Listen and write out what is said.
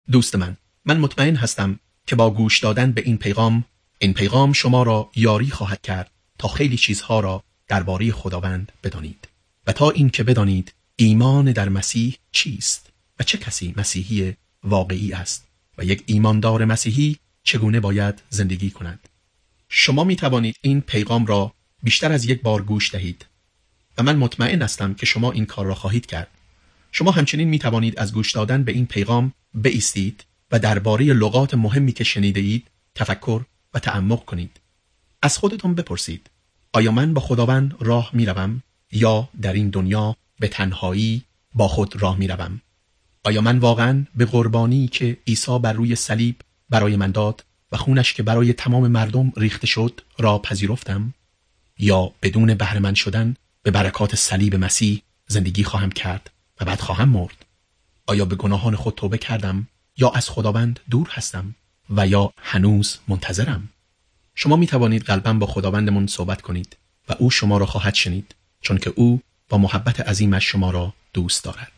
دوست من مطمئن هستم که با گوش دادن به این پیغام شما را یاری خواهد کرد تا خیلی چیزها را درباره خداوند بدانید و تا این که بدانید ایمان در مسیح چیست و چه کسی مسیحی واقعی است و یک ایماندار مسیحی چگونه باید زندگی کند. شما می توانید این پیغام را بیشتر از یک بار گوش دهید و من مطمئن هستم که شما این کار را خواهید کرد. شما همچنین می توانید از گوش دادن به این پیغام بایستید و درباره لغات مهمی که شنیده اید تفکر و تعمق کنید. از خودتون بپرسید: آیا من با خداوند راه می روم یا در این دنیا به تنهایی با خود راه می روم؟ آیا من واقعاً به قربانی که عیسی بر روی صلیب برای من داد و خونش که برای تمام مردم ریخته شد را پذیرفتم؟ یا بدون بهره مند شدن به برکات صلیب مسیح زندگی خواهم کرد و بعد خواهم مرد؟ آیا به گناهان خود توبه کردم یا از خداوند دور هستم و یا هنوز منتظرم؟ شما می توانید قلباً با خداوندمون صحبت کنید و او شما را خواهد شنید، چون که او با محبت عظیمش شما را دوست دارد.